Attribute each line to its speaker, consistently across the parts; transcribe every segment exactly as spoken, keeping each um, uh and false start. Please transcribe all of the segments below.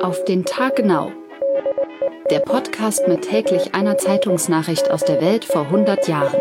Speaker 1: Auf den Tag genau. Der Podcast mit täglich einer Zeitungsnachricht aus der Welt vor hundert Jahren.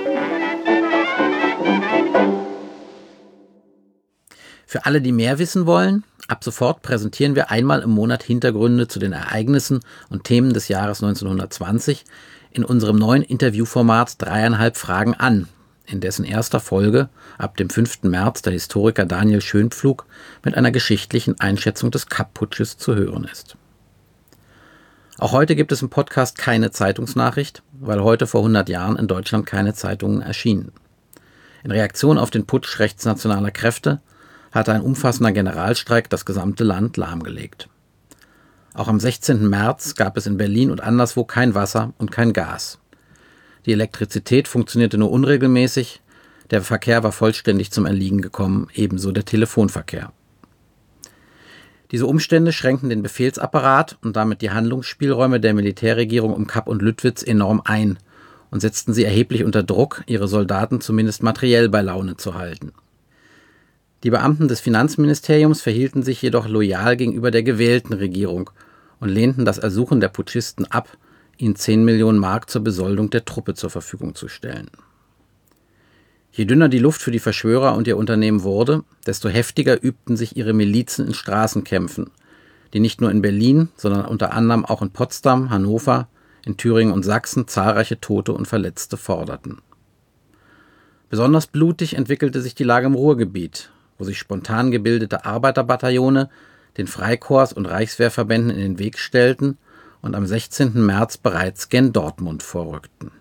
Speaker 2: Für alle, die mehr wissen wollen, ab sofort präsentieren wir einmal im Monat Hintergründe zu den Ereignissen und Themen des Jahres neunzehnhundertzwanzig in unserem neuen Interviewformat Dreieinhalb Fragen an, in dessen erster Folge ab dem fünften März der Historiker Daniel Schönpflug mit einer geschichtlichen Einschätzung des Kapp-Putsches zu hören ist. Auch heute gibt es im Podcast keine Zeitungsnachricht, weil heute vor hundert Jahren in Deutschland keine Zeitungen erschienen. In Reaktion auf den Putsch rechtsnationaler Kräfte hatte ein umfassender Generalstreik das gesamte Land lahmgelegt. Auch am sechzehnten März gab es in Berlin und anderswo kein Wasser und kein Gas. Die Elektrizität funktionierte nur unregelmäßig, der Verkehr war vollständig zum Erliegen gekommen, ebenso der Telefonverkehr. Diese Umstände schränkten den Befehlsapparat und damit die Handlungsspielräume der Militärregierung um Kapp und Lüttwitz enorm ein und setzten sie erheblich unter Druck, ihre Soldaten zumindest materiell bei Laune zu halten. Die Beamten des Finanzministeriums verhielten sich jedoch loyal gegenüber der gewählten Regierung und lehnten das Ersuchen der Putschisten ab, ihnen zehn Millionen Mark zur Besoldung der Truppe zur Verfügung zu stellen. Je dünner die Luft für die Verschwörer und ihr Unternehmen wurde, desto heftiger übten sich ihre Milizen in Straßenkämpfen, die nicht nur in Berlin, sondern unter anderem auch in Potsdam, Hannover, in Thüringen und Sachsen zahlreiche Tote und Verletzte forderten. Besonders blutig entwickelte sich die Lage im Ruhrgebiet, wo sich spontan gebildete Arbeiterbataillone den Freikorps und Reichswehrverbänden in den Weg stellten und am sechzehnten März bereits gen Dortmund vorrückten.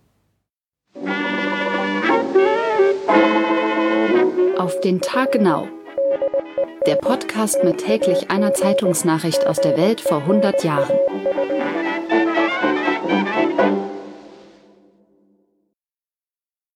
Speaker 1: Auf den Tag genau. Der Podcast mit täglich einer Zeitungsnachricht aus der Welt vor hundert Jahren.